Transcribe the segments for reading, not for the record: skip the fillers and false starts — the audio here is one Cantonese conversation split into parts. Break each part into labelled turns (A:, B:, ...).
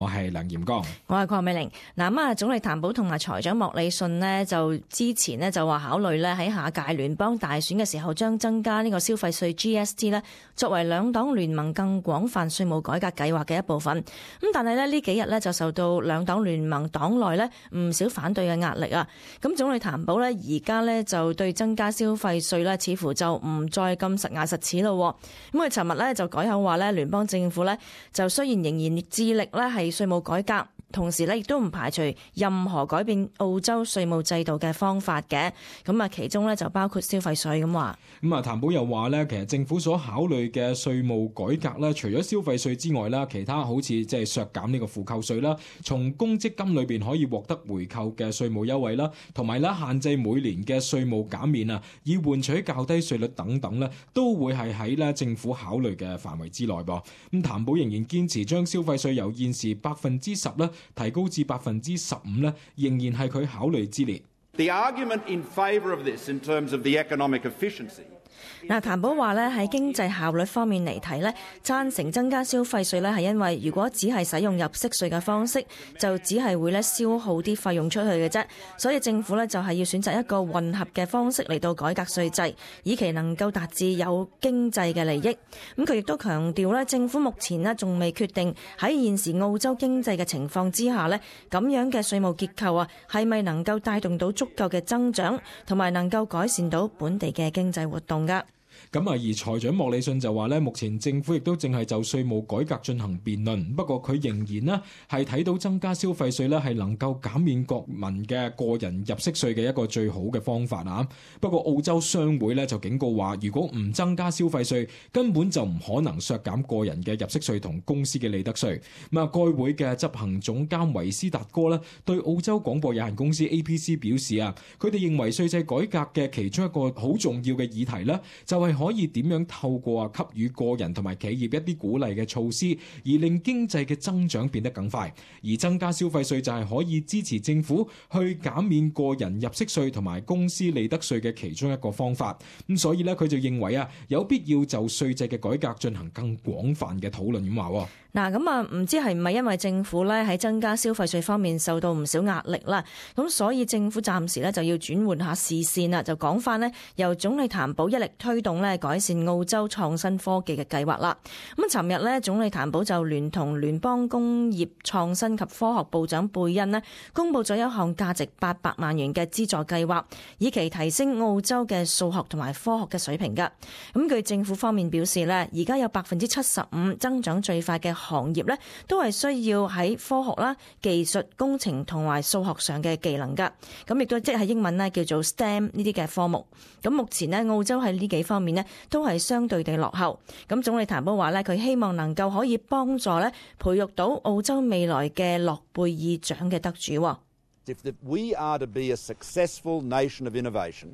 A: 我係梁炎光，
B: 我係鄺美玲。嗱，總理譚寶同埋財長莫里遜呢，就之前呢就話考慮咧喺下屆聯邦大選嘅時候，將增加呢個消費稅 GST 呢作為兩黨聯盟更廣泛稅務改革計劃嘅一部分。咁但係呢幾日呢就受到兩黨聯盟黨內呢唔少反對嘅壓力啊。咁總理譚寶呢而家呢就對增加消費稅呢似乎就唔再咁實牙實齒咯。咁佢尋日呢就改口話呢聯邦政府呢就雖然仍然致力呢係稅務改革，同時咧亦都唔排除任何改變澳洲稅務制度嘅方法嘅。咁其中咧就包括消費稅咁話。
A: 譚寶又話咧，其實政府所考慮嘅稅務改革咧，除咗消費稅之外啦，其他好似即係削減呢個負扣稅啦，從公積金裏邊可以獲得回扣嘅稅務優惠啦，同埋咧限制每年嘅稅務減免啊，以換取較低稅率等等咧，都會係喺咧政府考慮嘅範圍之內噃。咁譚寶仍然堅持將消費稅由現時10%咧提高至15%咧，仍然係佢考慮之列。
C: The argument in favour of this in terms of the economic efficiency。
B: 譚寶話喺經濟效率方面嚟睇咧，贊成增加消費稅咧，係因為如果只係使用入息稅嘅方式，就只係會消耗啲費用出去嘅啫。所以政府就係要選擇一個混合嘅方式嚟到改革稅制，以期能夠達至有經濟嘅利益。咁佢亦都強調政府目前仲未決定喺現時澳洲經濟嘅情況之下咁樣嘅稅務結構係咪能夠帶動到足夠嘅增長，同埋能夠改善到本地嘅經濟活動㗎。
A: 而財長莫里遜就話目前政府亦都正係就稅務改革進行辯論，不過佢仍然係睇到增加消費稅係能夠減免國民嘅個人入息稅嘅一個最好嘅方法啊。不過澳洲商會就警告話，如果唔增加消費稅，根本就唔可能削減個人嘅入息稅同公司嘅利得稅。該會嘅執行總監維斯達哥對澳洲廣播有限公司 APC 表示佢哋認為稅制改革嘅其中一個好重要嘅議題就係可以點樣透過給予個人同埋企業一啲鼓勵嘅措施，而令經濟嘅增長變得更快。而增加消費稅就係可以支持政府去減免個人入息稅同埋公司利得稅嘅其中一個方法。所以佢就認為有必要就稅制嘅改革進行更廣泛嘅討論咁話。
B: 唔知係唔係因為政府喺增加消費稅方面受到唔少壓力啦，咁所以政府暫時就要轉換下視線啦，就講翻由總理譚寶一力推動改善澳洲創新科技嘅計劃啦。咁尋日總理譚寶就聯同聯邦工業創新及科學部長貝恩公布咗一項價值800萬元嘅資助計劃，以期提升澳洲嘅數學同埋科學嘅水平㗎。咁據政府方面表示而家有75%增長最快嘅行業都係需要喺科學啦、技術、工程同埋數學上嘅技能㗎。咁亦都即係英文叫做 STEM 呢啲嘅科目。咁目前澳洲喺呢幾方面都係相對地落後。咁總理譚寶話佢希望能夠可以幫助培育到澳洲未來嘅諾貝爾獎嘅得主。
C: If we are to be a successful nation of innovation,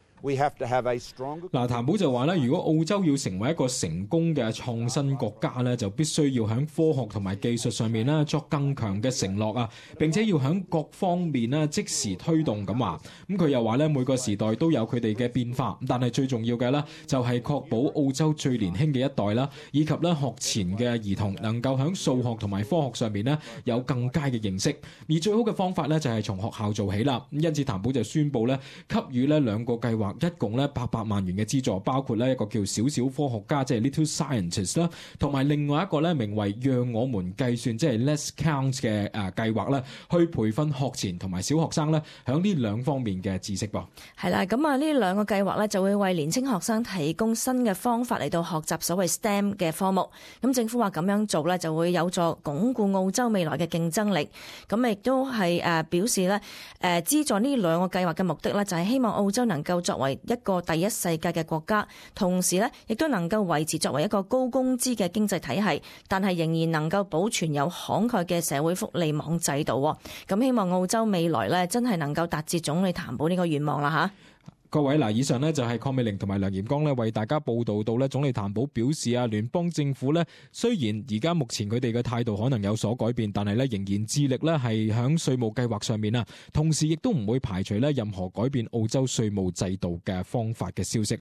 A: 譚寶就話如果澳洲要成為一個成功嘅創新國家就必須要喺科學同埋技術上面作更強嘅承諾並且要喺各方面即時推動咁話。咁佢又話每個時代都有佢哋嘅變化，但係最重要嘅就係確保澳洲最年輕嘅一代啦，以及學前嘅兒童能夠喺數學同埋科學上面有更佳嘅認識。而最好嘅方法就係從學校做起啦。因此譚寶就宣布給予兩個計劃，一共800萬元嘅資助，包括一個叫小小科學家，即係 Little Scientist 啦，同埋另外一個名為讓我們計算，即係 Let's Count 嘅計劃去培訓學前同埋小學生響呢兩方面嘅知識噃。
B: 係啦，咁呢兩個計劃就會為年輕學生提供新嘅方法嚟到學習所謂 STEM 嘅科目。咁政府話咁樣做就會有助鞏固澳洲未來嘅競爭力。咁亦都係表示資助呢兩個計劃嘅目的就係希望澳洲能夠作為一個第一世界嘅國家，同時亦都能夠維持作為一個高工資嘅經濟體系，但係仍然能夠保存有慷慨嘅社會福利網制度。咁希望澳洲未來真係能夠達至總理譚寶呢個願望啦吓。
A: 各位以上就係鄺美玲同埋梁炎光為大家報道到總理譚寶表示聯邦政府雖然而家目前佢哋嘅態度可能有所改變，但係仍然致力係響稅務計劃上面同時亦都唔會排除任何改變澳洲稅務制度嘅方法嘅消息。